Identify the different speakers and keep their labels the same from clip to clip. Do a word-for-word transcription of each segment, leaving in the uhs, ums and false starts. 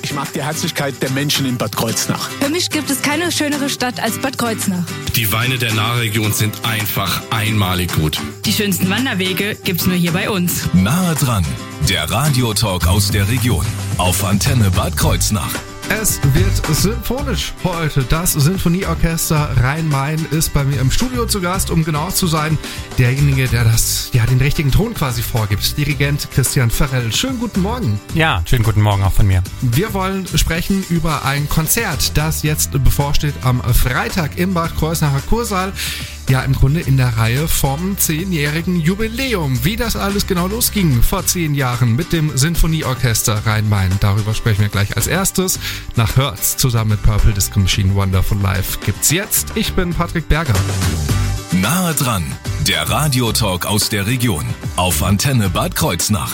Speaker 1: Ich mag die Herzlichkeit der Menschen in Bad Kreuznach.
Speaker 2: Für mich gibt es keine schönere Stadt als Bad Kreuznach.
Speaker 3: Die Weine der Nahregion sind einfach einmalig gut.
Speaker 4: Die schönsten Wanderwege gibt's nur hier bei uns.
Speaker 5: Nahe dran, der Radiotalk aus der Region auf Antenne Bad Kreuznach.
Speaker 6: Es wird symphonisch heute. Das Sinfonieorchester Rhein-Main ist bei mir im Studio zu Gast, um genau zu sein, derjenige, der das, ja, den richtigen Ton quasi vorgibt. Dirigent Christian Ferrell. Schönen guten Morgen.
Speaker 7: Ja, schönen guten Morgen auch von mir.
Speaker 6: Wir wollen sprechen über ein Konzert, das jetzt bevorsteht am Freitag im Bad Kreuznacher Kursaal. Ja, im Grunde in der Reihe vom zehnjährigen Jubiläum. Wie das alles genau losging vor zehn Jahren mit dem Sinfonieorchester Rhein-Main. Darüber sprechen wir gleich als erstes. Nach Hertz zusammen mit Purple Disco Machine Wonderful Life gibt's jetzt. Ich bin Patrick Berger.
Speaker 5: Nahe dran, der Radiotalk aus der Region auf Antenne Bad Kreuznach.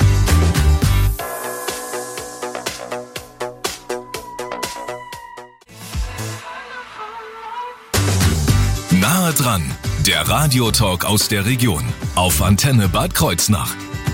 Speaker 5: Nahe dran, der Radiotalk aus der Region auf Antenne Bad Kreuznach.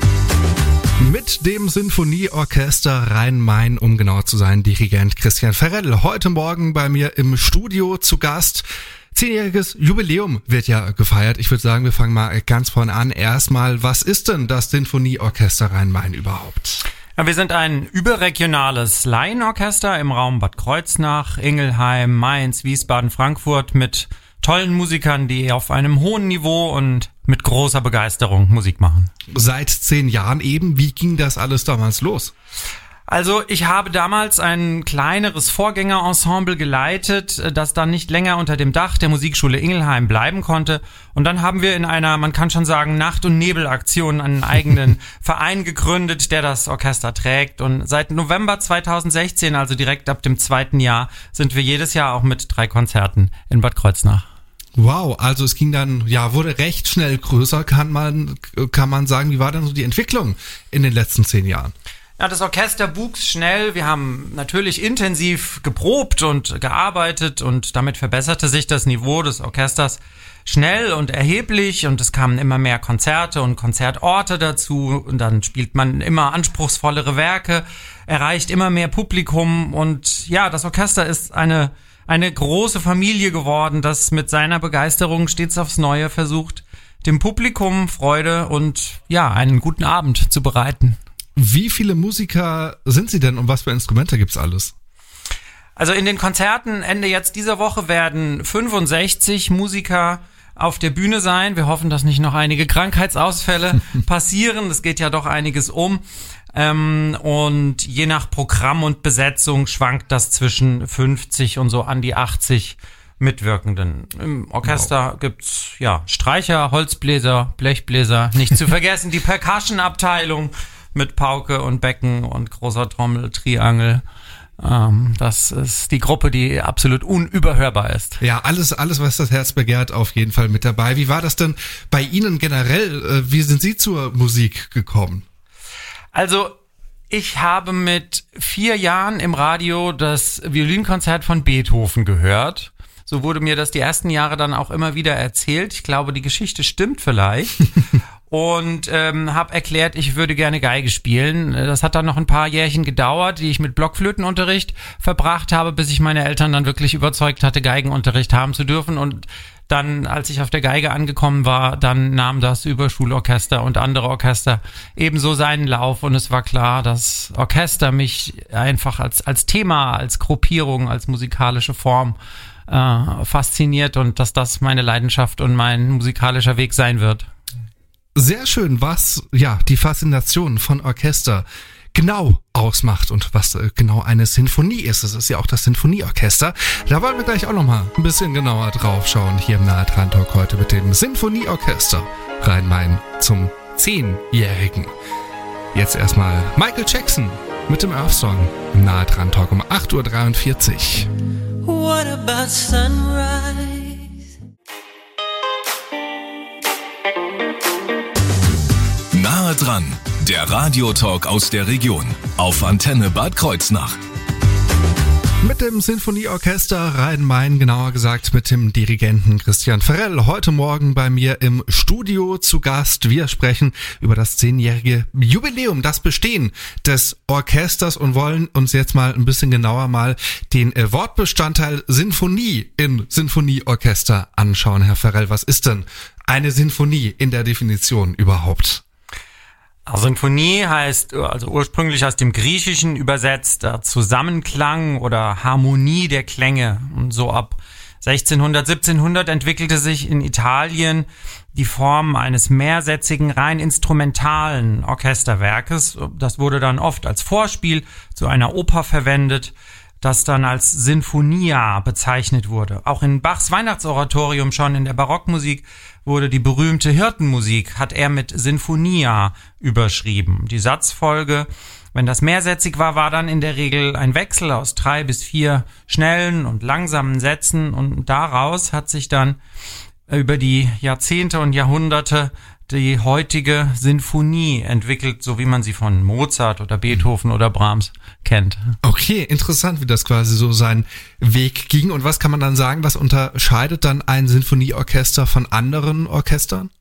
Speaker 6: Mit dem Sinfonieorchester Rhein-Main, um genau zu sein, Dirigent Christian Ferrell. Heute Morgen bei mir im Studio zu Gast. Zehnjähriges Jubiläum wird ja gefeiert. Ich würde sagen, wir fangen mal ganz vorne an. Erstmal, was ist denn das Sinfonieorchester Rhein-Main überhaupt?
Speaker 7: Ja, wir sind ein überregionales Laienorchester im Raum Bad Kreuznach, Ingelheim, Mainz, Wiesbaden, Frankfurt mit tollen Musikern, die auf einem hohen Niveau und mit großer Begeisterung Musik machen.
Speaker 6: Seit zehn Jahren eben. Wie ging das alles damals los?
Speaker 7: Also ich habe damals ein kleineres Vorgängerensemble geleitet, das dann nicht länger unter dem Dach der Musikschule Ingelheim bleiben konnte. Und dann haben wir in einer, man kann schon sagen, Nacht- und Nebelaktion einen eigenen Verein gegründet, der das Orchester trägt. Und seit November zweitausendsechzehn, also direkt ab dem zweiten Jahr, sind wir jedes Jahr auch mit drei Konzerten in Bad Kreuznach.
Speaker 6: Wow, also es ging dann, ja, wurde recht schnell größer, kann man, kann man sagen. Wie war denn so die Entwicklung in den letzten zehn Jahren?
Speaker 7: Ja, das Orchester wuchs schnell. Wir haben natürlich intensiv geprobt und gearbeitet und damit verbesserte sich das Niveau des Orchesters schnell und erheblich und es kamen immer mehr Konzerte und Konzertorte dazu und dann spielt man immer anspruchsvollere Werke, erreicht immer mehr Publikum und ja, das Orchester ist eine eine große Familie geworden, das mit seiner Begeisterung stets aufs Neue versucht, dem Publikum Freude und ja, einen guten Abend zu bereiten.
Speaker 6: Wie viele Musiker sind Sie denn und was für Instrumente gibt's alles?
Speaker 7: Also in den Konzerten Ende jetzt dieser Woche werden fünfundsechzig Musiker auf der Bühne sein. Wir hoffen, dass nicht noch einige Krankheitsausfälle passieren. Es geht ja doch einiges um. Ähm, und je nach Programm und Besetzung schwankt das zwischen fünfzig und so an die achtzig Mitwirkenden. Im Orchester wow. gibt's ja Streicher, Holzbläser, Blechbläser, nicht zu vergessen die Percussion-Abteilung mit Pauke und Becken und großer Trommel, Triangel. Ähm, das ist die Gruppe, die absolut unüberhörbar ist.
Speaker 6: Ja, alles, alles, was das Herz begehrt, auf jeden Fall mit dabei. Wie war das denn bei Ihnen generell? Wie sind Sie zur Musik gekommen?
Speaker 7: Also, ich habe mit vier Jahren im Radio das Violinkonzert von Beethoven gehört. So wurde mir das die ersten Jahre dann auch immer wieder erzählt. Ich glaube, die Geschichte stimmt vielleicht. Und ähm, habe erklärt, ich würde gerne Geige spielen. Das hat dann noch ein paar Jährchen gedauert, die ich mit Blockflötenunterricht verbracht habe, bis ich meine Eltern dann wirklich überzeugt hatte, Geigenunterricht haben zu dürfen. Und dann, als ich auf der Geige angekommen war, dann nahm das Überschulorchester und andere Orchester ebenso seinen Lauf. Und es war klar, dass Orchester mich einfach als als Thema, als Gruppierung, als musikalische Form äh, fasziniert und dass das meine Leidenschaft und mein musikalischer Weg sein wird.
Speaker 6: Sehr schön, was ja die Faszination von Orchester genau ausmacht und was äh, genau eine Sinfonie ist. Das ist ja auch das Sinfonieorchester. Da wollen wir gleich auch nochmal ein bisschen genauer drauf schauen hier im Nahe dran Talk heute mit dem Sinfonieorchester Rhein-Main zum zehnjährigen. Jetzt erstmal Michael Jackson mit dem Earth Song im Nahe dran Talk um acht Uhr dreiundvierzig.
Speaker 8: What about sunrise?
Speaker 5: Nahe dran, der Radiotalk aus der Region auf Antenne Bad Kreuznach.
Speaker 6: Mit dem Sinfonieorchester Rhein-Main, genauer gesagt mit dem Dirigenten Christian Ferrell, heute Morgen bei mir im Studio zu Gast. Wir sprechen über das zehnjährige Jubiläum, das Bestehen des Orchesters und wollen uns jetzt mal ein bisschen genauer mal den äh, Wortbestandteil Sinfonie im Sinfonieorchester anschauen. Herr Ferrell, was ist denn eine Sinfonie in der Definition überhaupt?
Speaker 7: Sinfonie heißt, also ursprünglich aus dem Griechischen übersetzt, Zusammenklang oder Harmonie der Klänge. Und so ab sechzehnhundert, siebzehnhundert entwickelte sich in Italien die Form eines mehrsätzigen, rein instrumentalen Orchesterwerkes. Das wurde dann oft als Vorspiel zu einer Oper verwendet, das dann als Sinfonia bezeichnet wurde. Auch in Bachs Weihnachtsoratorium schon in der Barockmusik wurde die berühmte Hirtenmusik, hat er mit Sinfonia überschrieben. Die Satzfolge, wenn das mehrsätzig war, war dann in der Regel ein Wechsel aus drei bis vier schnellen und langsamen Sätzen und daraus hat sich dann über die Jahrzehnte und Jahrhunderte die heutige Sinfonie entwickelt, so wie man sie von Mozart oder Beethoven oder Brahms kennt.
Speaker 6: Okay, interessant, wie das quasi so seinen Weg ging. Und was kann man dann sagen, was unterscheidet dann ein Sinfonieorchester von anderen Orchestern?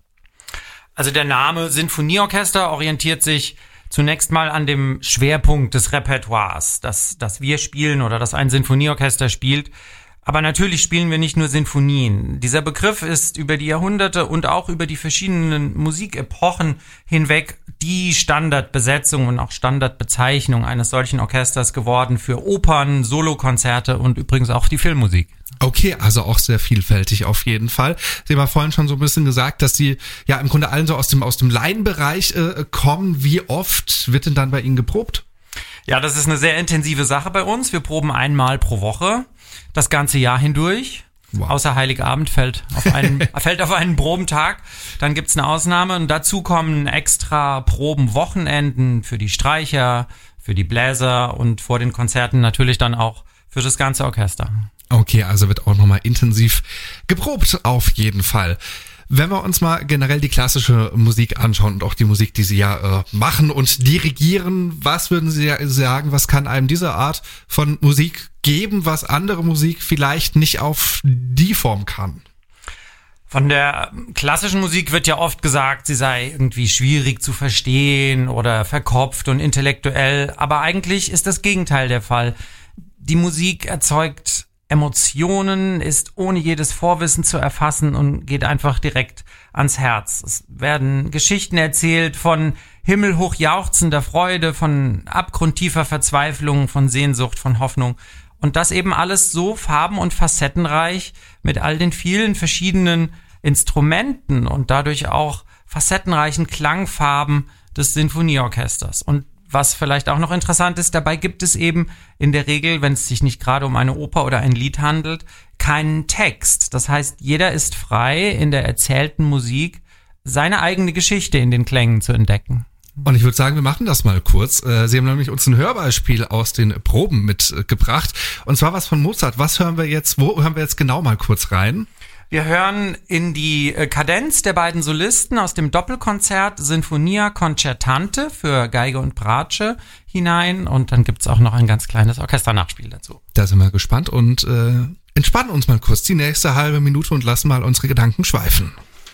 Speaker 7: Also der Name Sinfonieorchester orientiert sich zunächst mal an dem Schwerpunkt des Repertoires, das, das wir spielen oder das ein Sinfonieorchester spielt. Aber natürlich spielen wir nicht nur Sinfonien. Dieser Begriff ist über die Jahrhunderte und auch über die verschiedenen Musikepochen hinweg die Standardbesetzung und auch Standardbezeichnung eines solchen Orchesters geworden für Opern, Solokonzerte und übrigens auch die Filmmusik.
Speaker 6: Okay, also auch sehr vielfältig auf jeden Fall. Sie haben ja vorhin schon so ein bisschen gesagt, dass Sie ja im Grunde allen so aus dem, aus dem Laienbereich äh, kommen. Wie oft wird denn dann bei Ihnen geprobt?
Speaker 7: Ja, das ist eine sehr intensive Sache bei uns. Wir proben einmal pro Woche. Das ganze Jahr hindurch. Wow. Außer Heiligabend fällt auf einen, fällt auf einen Probentag. Dann gibt's eine Ausnahme. Und dazu kommen extra Probenwochenenden für die Streicher, für die Bläser und vor den Konzerten natürlich dann auch für das ganze Orchester.
Speaker 6: Okay, also wird auch nochmal intensiv geprobt, auf jeden Fall. Wenn wir uns mal generell die klassische Musik anschauen und auch die Musik, die Sie ja äh, machen und dirigieren, was würden Sie sagen, was kann einem diese Art von Musik geben, was andere Musik vielleicht nicht auf die Form kann?
Speaker 7: Von der klassischen Musik wird ja oft gesagt, sie sei irgendwie schwierig zu verstehen oder verkopft und intellektuell, aber eigentlich ist das Gegenteil der Fall. Die Musik erzeugt Emotionen, ist ohne jedes Vorwissen zu erfassen und geht einfach direkt ans Herz. Es werden Geschichten erzählt von himmelhoch jauchzender Freude, von abgrundtiefer Verzweiflung, von Sehnsucht, von Hoffnung. Und das eben alles so farben- und facettenreich mit all den vielen verschiedenen Instrumenten und dadurch auch facettenreichen Klangfarben des Sinfonieorchesters. Und was vielleicht auch noch interessant ist, dabei gibt es eben in der Regel, wenn es sich nicht gerade um eine Oper oder ein Lied handelt, keinen Text. Das heißt, jeder ist frei, in der erzählten Musik seine eigene Geschichte in den Klängen zu entdecken.
Speaker 6: Und ich würde sagen, wir machen das mal kurz. Sie haben nämlich uns ein Hörbeispiel aus den Proben mitgebracht. Und zwar was von Mozart. Was hören wir jetzt, wo hören wir jetzt genau mal kurz rein?
Speaker 7: Wir hören in die Kadenz der beiden Solisten aus dem Doppelkonzert Sinfonia Concertante für Geige und Bratsche hinein und dann gibt's auch noch ein ganz kleines Orchesternachspiel dazu.
Speaker 6: Da sind wir gespannt und äh, entspannen uns mal kurz die nächste halbe Minute und lassen mal unsere Gedanken schweifen.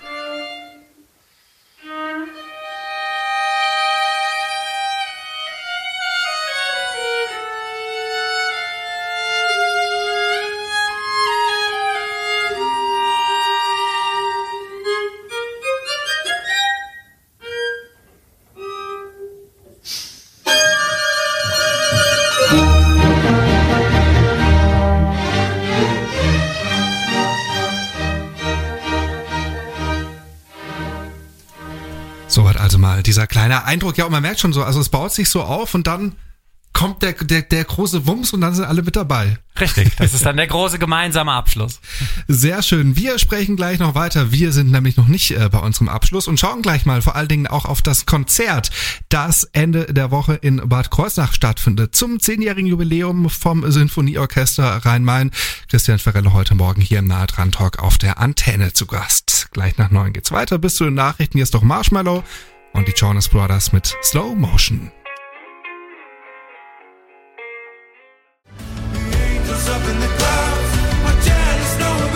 Speaker 6: Soweit also mal dieser kleine Eindruck. Ja, und man merkt schon so, also es baut sich so auf und dann kommt der, der, der große Wumms und dann sind alle mit dabei.
Speaker 7: Richtig, das ist dann der große gemeinsame Abschluss.
Speaker 6: Sehr schön. Wir sprechen gleich noch weiter. Wir sind nämlich noch nicht äh, bei unserem Abschluss und schauen gleich mal vor allen Dingen auch auf das Konzert, das Ende der Woche in Bad Kreuznach stattfindet. Zum zehnjährigen Jubiläum vom Sinfonieorchester Rhein-Main. Christian Ferrell heute Morgen hier im Nahe dran Talk auf der Antenne zu Gast. Gleich nach neun geht's weiter. Bis zu den Nachrichten. Hier ist doch Marshmallow und die Jonas Brothers mit Slow Motion.
Speaker 9: us up in the clouds. My dad is nowhere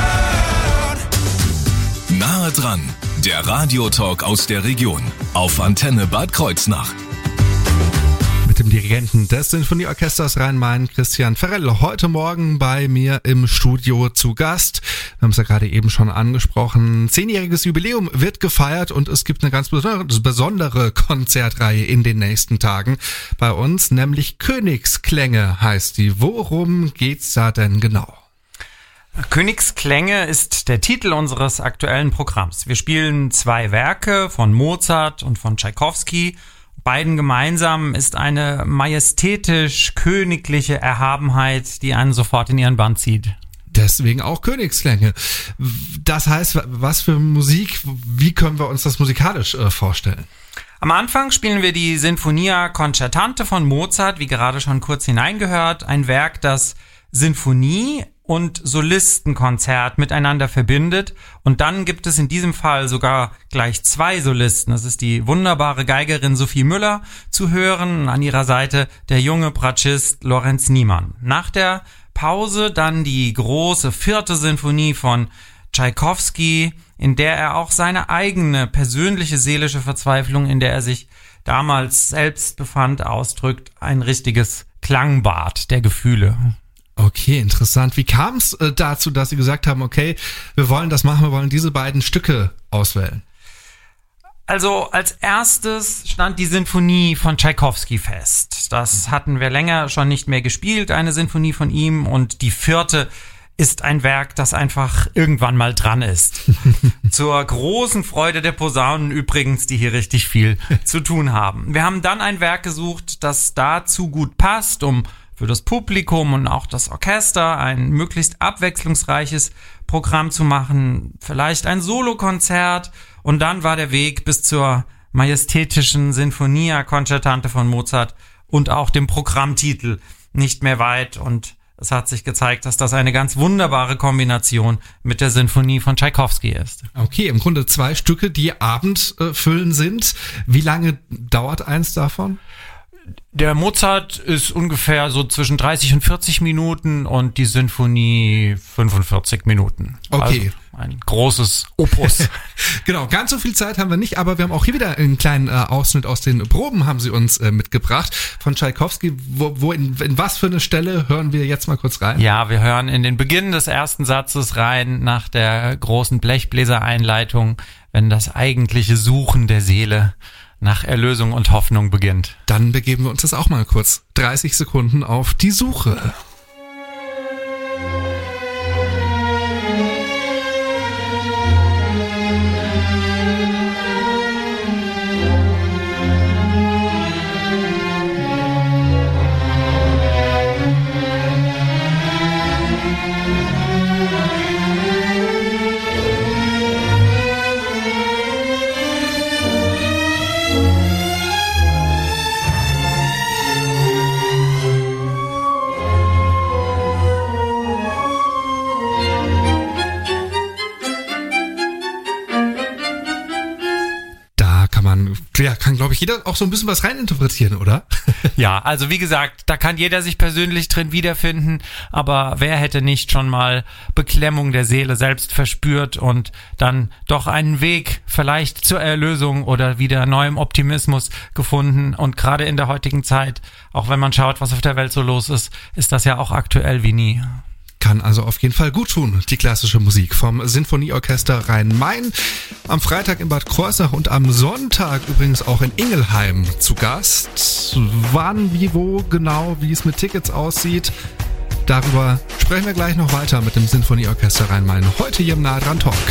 Speaker 9: we found.
Speaker 5: Nahe dran, der Radiotalk aus der Region auf Antenne Bad Kreuznach.
Speaker 6: Mit dem Dirigenten des Sinfonieorchesters Rhein-Main, Christian Ferrell, heute Morgen bei mir im Studio zu Gast. Wir haben es ja gerade eben schon angesprochen. Zehnjähriges Jubiläum wird gefeiert und es gibt eine ganz besondere Konzertreihe in den nächsten Tagen bei uns, nämlich Königsklänge heißt die. Worum geht's da denn genau?
Speaker 7: Königsklänge ist der Titel unseres aktuellen Programms. Wir spielen zwei Werke von Mozart und von Tschaikowski. Beiden gemeinsam ist eine majestätisch-königliche Erhabenheit, die einen sofort in ihren Bann zieht.
Speaker 6: Deswegen auch Königsklänge. Das heißt, was für Musik, wie können wir uns das musikalisch äh, vorstellen?
Speaker 7: Am Anfang spielen wir die Sinfonia Concertante von Mozart, wie gerade schon kurz hineingehört. Ein Werk, das Sinfonie und Solistenkonzert miteinander verbindet. Und dann gibt es in diesem Fall sogar gleich zwei Solisten. Das ist die wunderbare Geigerin Sophie Müller zu hören, an ihrer Seite der junge Bratschist Lorenz Niemann. Nach der Pause dann die große vierte Sinfonie von Tschaikowski, in der er auch seine eigene persönliche seelische Verzweiflung, in der er sich damals selbst befand, ausdrückt. Ein richtiges Klangbad der Gefühle.
Speaker 6: Okay, interessant. Wie kam es äh, dazu, dass Sie gesagt haben, okay, wir wollen das machen, wir wollen diese beiden Stücke auswählen?
Speaker 7: Also als erstes stand die Sinfonie von Tschaikowski fest. Das hatten wir länger schon nicht mehr gespielt, eine Sinfonie von ihm. Und die vierte ist ein Werk, das einfach irgendwann mal dran ist. Zur großen Freude der Posaunen übrigens, die hier richtig viel zu tun haben. Wir haben dann ein Werk gesucht, das dazu gut passt, um für das Publikum und auch das Orchester ein möglichst abwechslungsreiches Programm zu machen, vielleicht ein Solokonzert, und dann war der Weg bis zur majestätischen Sinfonia Concertante von Mozart und auch dem Programmtitel nicht mehr weit, und es hat sich gezeigt, dass das eine ganz wunderbare Kombination mit der Sinfonie von Tschaikowski ist.
Speaker 6: Okay, im Grunde zwei Stücke, die abendfüllen sind. Wie lange dauert eins davon?
Speaker 7: Der Mozart ist ungefähr so zwischen dreißig und vierzig Minuten und die Sinfonie fünfundvierzig Minuten.
Speaker 6: Okay.
Speaker 7: Also ein großes Opus.
Speaker 6: Genau, ganz so viel Zeit haben wir nicht, aber wir haben auch hier wieder einen kleinen äh, Ausschnitt aus den Proben, haben Sie uns äh, mitgebracht von Tschaikowski. Wo, wo in, in was für eine Stelle hören wir jetzt mal kurz rein?
Speaker 7: Ja, wir hören in den Beginn des ersten Satzes rein, nach der großen Blechbläsereinleitung, wenn das eigentliche Suchen der Seele nach Erlösung und Hoffnung beginnt.
Speaker 6: Dann begeben wir uns das auch mal kurz dreißig Sekunden auf die Suche. Ja, kann, glaube ich, jeder auch so ein bisschen was reininterpretieren, oder?
Speaker 7: Ja, also wie gesagt, da kann jeder sich persönlich drin wiederfinden, aber wer hätte nicht schon mal Beklemmung der Seele selbst verspürt und dann doch einen Weg vielleicht zur Erlösung oder wieder neuem Optimismus gefunden, und gerade in der heutigen Zeit, auch wenn man schaut, was auf der Welt so los ist, ist das ja auch aktuell wie nie.
Speaker 6: Kann also auf jeden Fall gut tun, die klassische Musik vom Sinfonieorchester Rhein-Main. Am Freitag in Bad Kreuznach und am Sonntag übrigens auch in Ingelheim zu Gast. Wann, wie, wo genau, wie es mit Tickets aussieht, darüber sprechen wir gleich noch weiter mit dem Sinfonieorchester Rhein-Main. Heute hier im Nahe dran Talk.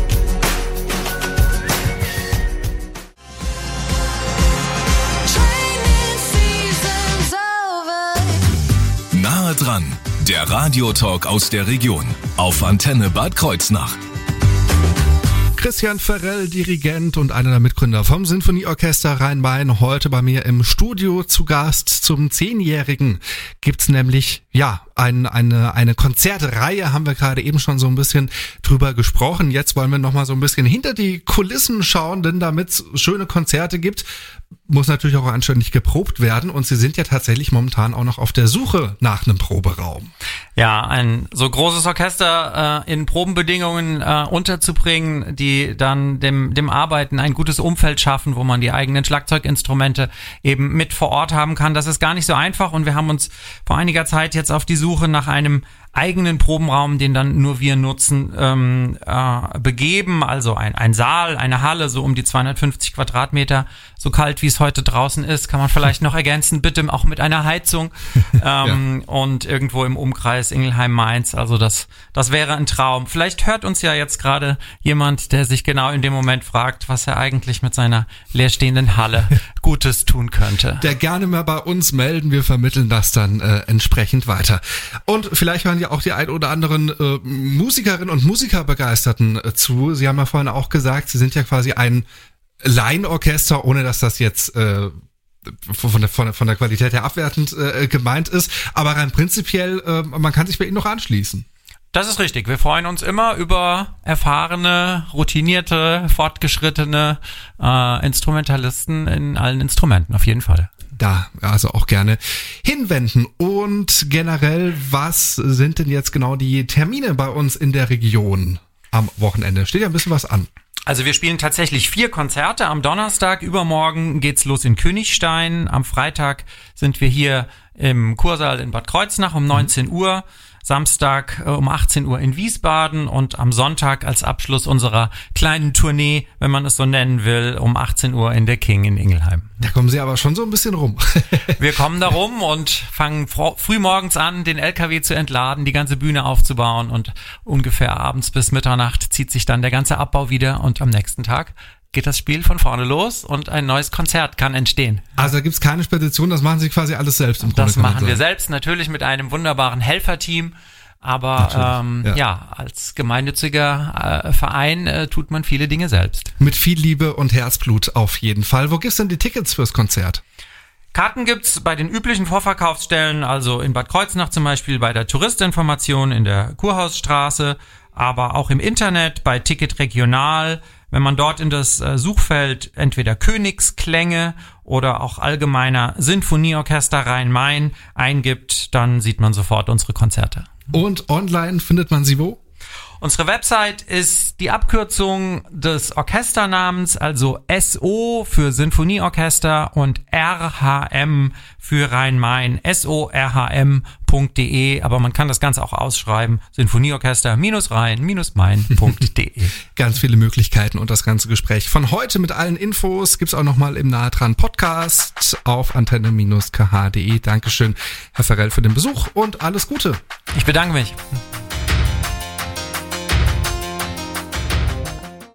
Speaker 5: Nahe dran, der Radiotalk aus der Region auf Antenne Bad Kreuznach.
Speaker 6: Christian Ferrell, Dirigent und einer der Mitgründer vom Sinfonieorchester Rhein-Main, heute bei mir im Studio zu Gast. Zum Zehnjährigen gibt's nämlich, ja, ein, eine, eine Konzertreihe, haben wir gerade eben schon so ein bisschen drüber gesprochen. Jetzt wollen wir nochmal so ein bisschen hinter die Kulissen schauen, denn damit es schöne Konzerte gibt, muss natürlich auch anständig geprobt werden, und Sie sind ja tatsächlich momentan auch noch auf der Suche nach einem Proberaum.
Speaker 7: Ja, ein so großes Orchester äh, in Probenbedingungen äh, unterzubringen, die dann dem dem Arbeiten ein gutes Umfeld schaffen, wo man die eigenen Schlagzeuginstrumente eben mit vor Ort haben kann. Das ist gar nicht so einfach und wir haben uns vor einiger Zeit jetzt auf die Suche nach einem eigenen Probenraum, den dann nur wir nutzen, ähm, äh, begeben. Also ein, ein Saal, eine Halle, so um die zweihundertfünfzig Quadratmeter, so kalt wie es heute draußen ist, kann man vielleicht noch ergänzen, bitte auch mit einer Heizung ähm, ja. und irgendwo im Umkreis Ingelheim-Mainz. Also das, das wäre ein Traum. Vielleicht hört uns ja jetzt gerade jemand, der sich genau in dem Moment fragt, was er eigentlich mit seiner leerstehenden Halle Gutes tun könnte.
Speaker 6: Der gerne mal bei uns melden, wir vermitteln das dann äh, entsprechend weiter. Und vielleicht hören ja auch die ein oder anderen äh, Musikerinnen und Musikerbegeisterten äh, zu. Sie haben ja vorhin auch gesagt, Sie sind ja quasi ein Laienorchester, ohne dass das jetzt äh, von der, von der, von der Qualität her abwertend äh, gemeint ist. Aber rein prinzipiell, äh, man kann sich bei Ihnen noch anschließen.
Speaker 7: Das ist richtig. Wir freuen uns immer über erfahrene, routinierte, fortgeschrittene äh, Instrumentalisten in allen Instrumenten, auf jeden Fall.
Speaker 6: Da also auch gerne hinwenden. Und generell, was sind denn jetzt genau die Termine bei uns in der Region am Wochenende? Steht ja ein bisschen was an.
Speaker 7: Also wir spielen tatsächlich vier Konzerte. Am Donnerstag, übermorgen geht's los in Königstein. Am Freitag sind wir hier im Kursaal in Bad Kreuznach um neunzehn Uhr. Samstag äh, um achtzehn Uhr in Wiesbaden und am Sonntag als Abschluss unserer kleinen Tournee, wenn man es so nennen will, um achtzehn Uhr in der King in Ingelheim.
Speaker 6: Da kommen Sie aber schon so ein bisschen rum.
Speaker 7: Wir kommen da rum und fangen fr- früh morgens an, den L K W zu entladen, die ganze Bühne aufzubauen und ungefähr abends bis Mitternacht zieht sich dann der ganze Abbau wieder und am nächsten Tag geht das Spiel von vorne los und ein neues Konzert kann entstehen.
Speaker 6: Also da gibt's keine Spedition, das machen Sie quasi alles selbst im Grunde.
Speaker 7: Das machen wir selbst, natürlich mit einem wunderbaren Helferteam, aber ähm, ja. ja, als gemeinnütziger äh, Verein äh, tut man viele Dinge selbst.
Speaker 6: Mit viel Liebe und Herzblut auf jeden Fall. Wo gibt's denn die Tickets fürs Konzert?
Speaker 7: Karten gibt's bei den üblichen Vorverkaufsstellen, also in Bad Kreuznach zum Beispiel bei der Touristinformation in der Kurhausstraße, aber auch im Internet bei Ticket Regional. Wenn man dort in das äh, Suchfeld entweder Königsklänge oder auch allgemeiner Sinfonieorchester Rhein-Main eingibt, dann sieht man sofort unsere Konzerte.
Speaker 6: Und online findet man sie wo?
Speaker 7: Unsere Website ist die Abkürzung des Orchesternamens, also S O für Sinfonieorchester und R H M für Rhein-Main, S O R H M Punkt de, aber man kann das Ganze auch ausschreiben, Sinfonieorchester-Rhein-Main Punkt de.
Speaker 6: Ganz viele Möglichkeiten und das ganze Gespräch von heute mit allen Infos gibt's auch nochmal im Nahe dran Podcast auf antenne Bindestrich k h punkt de. Dankeschön, Herr Farrell, für den Besuch und alles Gute.
Speaker 7: Ich bedanke mich.